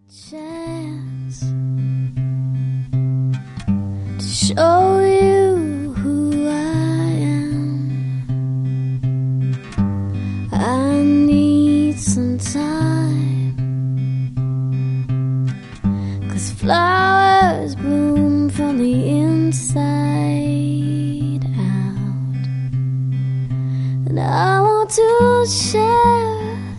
chance to show you who I am. I need some time, 'cause flowers bloom from the inside out, and I want to share